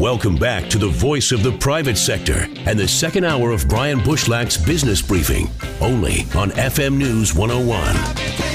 Welcome back to the voice of the private sector and the second hour of Brian Bushlack's business briefing, only on FM News 101.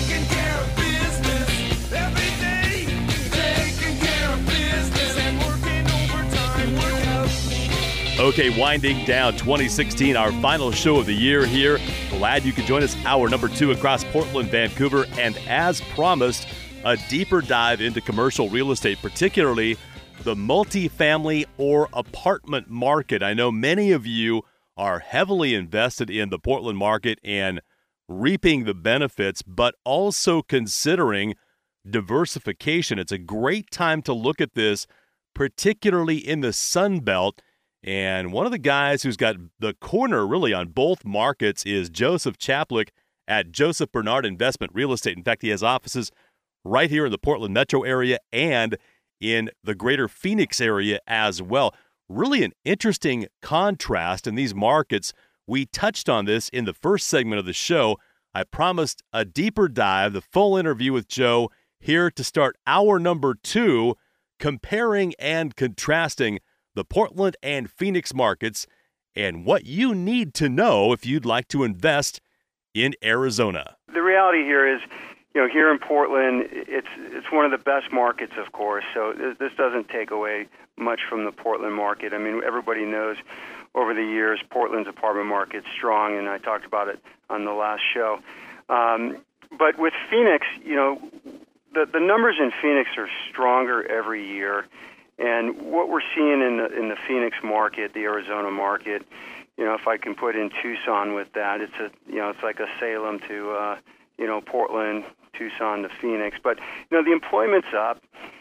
Okay, winding down 2016, our final show of the year here. Glad you could join us. Hour number 2 across Portland, Vancouver, and as promised, a deeper dive into commercial real estate, particularly the multifamily or apartment market. I know many of you are heavily invested in the Portland market and reaping the benefits, but also considering diversification. It's a great time to look at this, particularly in the Sun Belt. And one of the guys who's got the corner really on both markets is Joseph Chaplik at Joseph Bernard Investment Real Estate. In fact, he has offices right here in the Portland metro area and in the greater Phoenix area as well. Really an interesting contrast in these markets. We touched on this in the first segment of the show. I promised a deeper dive, the full interview with Joe here to start hour number 2, comparing and contrasting the Portland and Phoenix markets and what you need to know if you'd like to invest in Arizona. The reality here is, here in Portland, it's one of the best markets, of course, so this doesn't take away much from the Portland market. I mean, everybody knows over the years Portland's apartment market's strong, and I talked about it on the last show. But with Phoenix, the numbers in Phoenix are stronger every year. And what we're seeing in the Phoenix market, the Arizona market, if I can put in Tucson with that, it's like a Salem to Portland, Tucson to Phoenix. But the employment's up,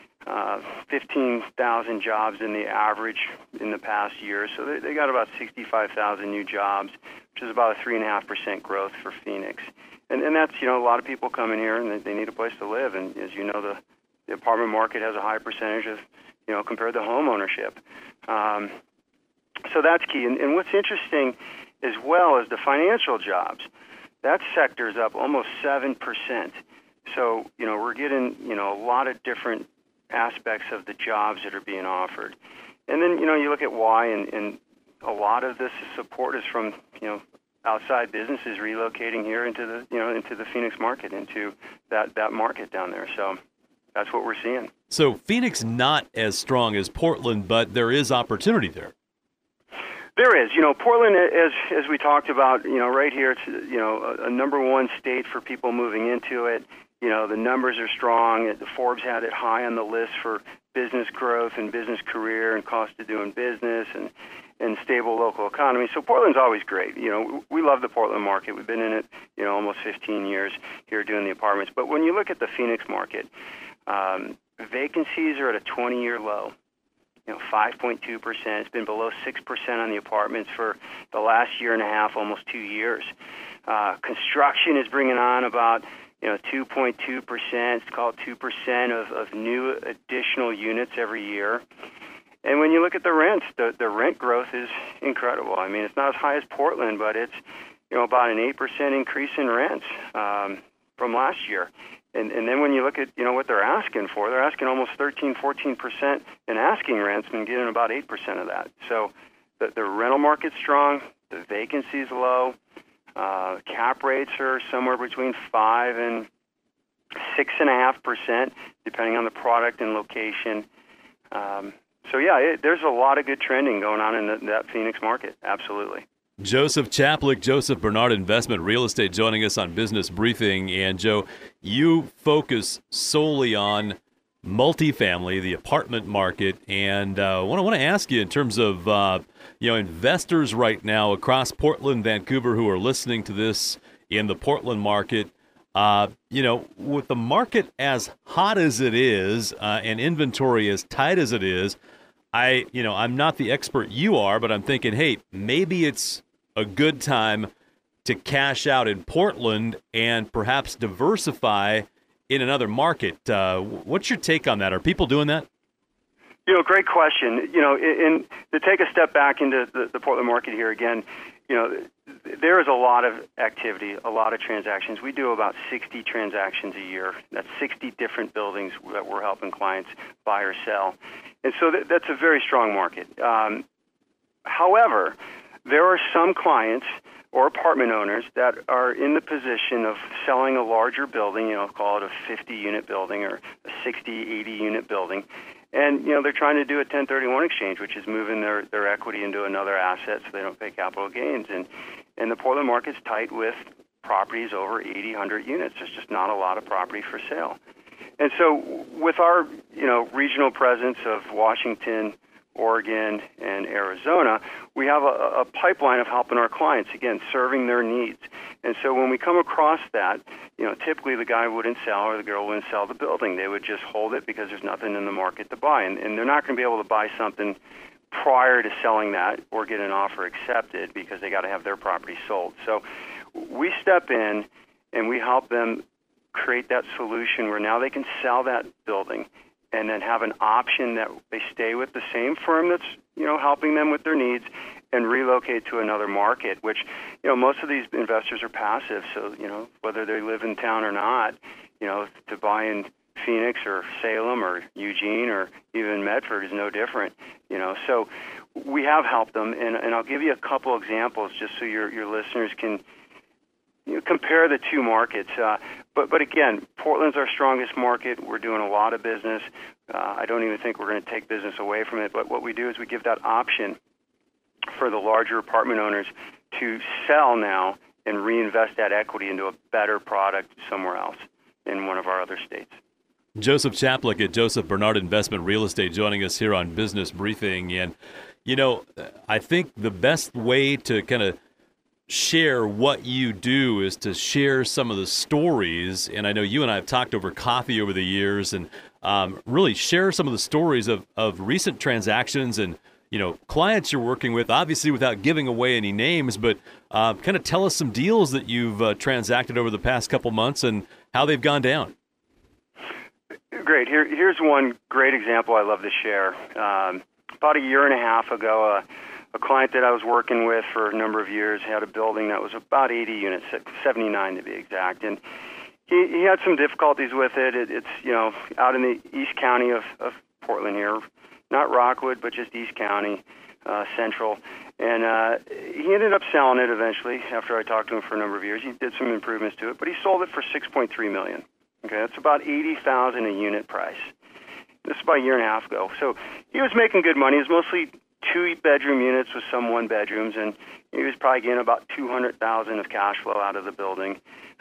15,000 jobs in the average in the past year. So they got about 65,000 new jobs, which is about a 3.5% growth for Phoenix. And that's a lot of people come in here and they need a place to live. And as you know, the apartment market has a high percentage of compared to home ownership. So that's key. And what's interesting as well is the financial jobs. That sector's up almost 7%. So, we're getting, a lot of different aspects of the jobs that are being offered. And then, you look at why, and a lot of this support is from, outside businesses relocating here into the Phoenix market, into that market down there. So that's what we're seeing. So Phoenix not as strong as Portland, but there is opportunity there. There is. Portland, as we talked about, right here, it's, a number one state for people moving into it. The numbers are strong. Forbes had it high on the list for business growth and business career and cost of doing business and stable local economy. So Portland's always great. We love the Portland market. We've been in it, almost 15 years here doing the apartments. But when you look at the Phoenix market, vacancies are at a 20-year low, 5.2%. It's been below 6% on the apartments for the last year and a half, almost 2 years. Construction is bringing on about 2.2%. It's called 2% of new additional units every year. And when you look at the rents, the rent growth is incredible. I mean, it's not as high as Portland, but it's about an 8% increase in rents from last year. And then when you look at, what they're asking for, they're asking almost 13-14% in asking rents and getting about 8% of that. So the rental market's strong, the vacancy's low, cap rates are somewhere between 5 and 6.5%, depending on the product and location. There's a lot of good trending going on in that Phoenix market, absolutely. Joseph Chaplik, Joseph Bernard Investment Real Estate, joining us on Business Briefing. And Joe, you focus solely on multifamily, the apartment market. And I want to ask you in terms of investors right now across Portland, Vancouver, who are listening to this in the Portland market. With the market as hot as it is and inventory as tight as it is, I'm not the expert you are, but I'm thinking, hey, maybe it's a good time to cash out in Portland and perhaps diversify in another market. What's your take on that? Are people doing that? Great question. And to take a step back into the Portland market here again, there is a lot of activity, a lot of transactions. We do about 60 transactions a year. That's 60 different buildings that we're helping clients buy or sell. And so that's a very strong market. However, there are some clients or apartment owners that are in the position of selling a larger building, call it a 50-unit building or a 60, 80-unit building. And, they're trying to do a 1031 exchange, which is moving their equity into another asset so they don't pay capital gains. And the Portland market's tight with properties over 80, 100 units. There's just not a lot of property for sale. And so with our, regional presence of Washington, Oregon, and Arizona, we have a pipeline of helping our clients, again, serving their needs. And so when we come across that, typically the guy wouldn't sell or the girl wouldn't sell the building. They would just hold it because there's nothing in the market to buy. And they're not going to be able to buy something prior to selling that or get an offer accepted because they got to have their property sold. So we step in and we help them create that solution where now they can sell that building and then have an option that they stay with the same firm that's, helping them with their needs and relocate to another market, which, most of these investors are passive. So, whether they live in town or not, to buy in Phoenix or Salem or Eugene or even Medford is no different, So we have helped them, and I'll give you a couple examples just so your listeners can compare the two markets. But again, Portland's our strongest market. We're doing a lot of business. I don't even think we're going to take business away from it. But what we do is we give that option for the larger apartment owners to sell now and reinvest that equity into a better product somewhere else in one of our other states. Joseph Chaplik at Joseph Bernard Investment Real Estate joining us here on Business Briefing. And, I think the best way to kind of share what you do is to share some of the stories. And I know you and I have talked over coffee over the years and really share some of the stories of recent transactions and, clients you're working with, obviously without giving away any names, but kind of tell us some deals that you've transacted over the past couple months and how they've gone down. Great. Here's one great example I love to share. About a year and a half ago, a client that I was working with for a number of years had a building that was about 80 units, 79 to be exact, and he had some difficulties with it. It's out in the East County of Portland here, not Rockwood, but just East County, Central, and he ended up selling it eventually after I talked to him for a number of years. He did some improvements to it, but he sold it for $6.3 million. Okay, that's about $80,000 a unit price. This is about a year and a half ago. So he was making good money. It was mostly 2-bedroom units with some 1-bedrooms, and he was probably getting about $200,000 of cash flow out of the building.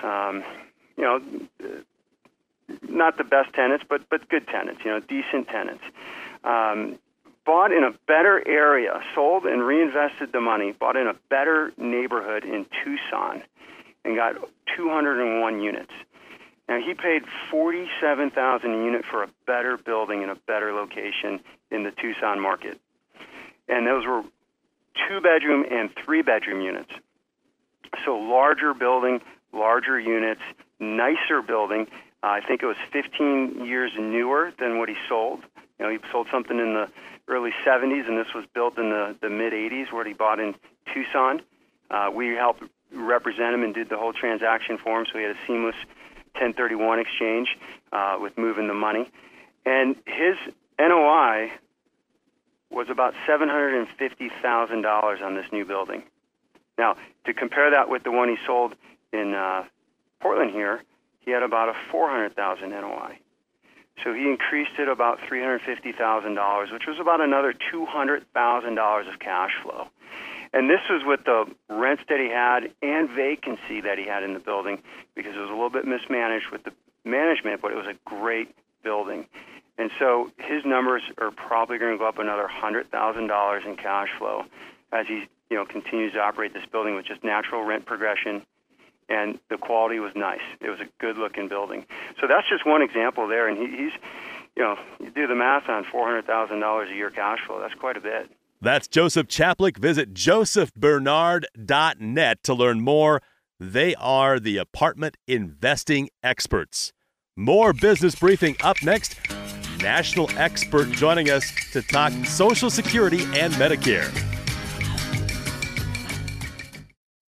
Not the best tenants, but good tenants. Decent tenants. Bought in a better area, sold and reinvested the money. Bought in a better neighborhood in Tucson, and got 201 units. Now he paid $47,000 a unit for a better building in a better location in the Tucson market. And those were 2-bedroom and 3-bedroom units. So larger building, larger units, nicer building. I think it was 15 years newer than what he sold. He sold something in the early 70s, and this was built in the mid-80s, what he bought in Tucson. We helped represent him and did the whole transaction for him, so he had a seamless 1031 exchange with moving the money. And his NOI was about $750,000 on this new building. Now, to compare that with the one he sold in Portland here, he had about a $400,000 NOI. So he increased it about $350,000, which was about another $200,000 of cash flow. And this was with the rents that he had and vacancy that he had in the building, because it was a little bit mismanaged with the management, but it was a great building. And so his numbers are probably going to go up another $100,000 in cash flow as he continues to operate this building with just natural rent progression, and the quality was nice. It was a good-looking building. So that's just one example there, and he's you do the math on $400,000 a year cash flow. That's quite a bit. That's Joseph Chaplik. Visit josephbernard.net to learn more. They are the apartment investing experts. More Business Briefing up next. National expert joining us to talk Social Security and Medicare.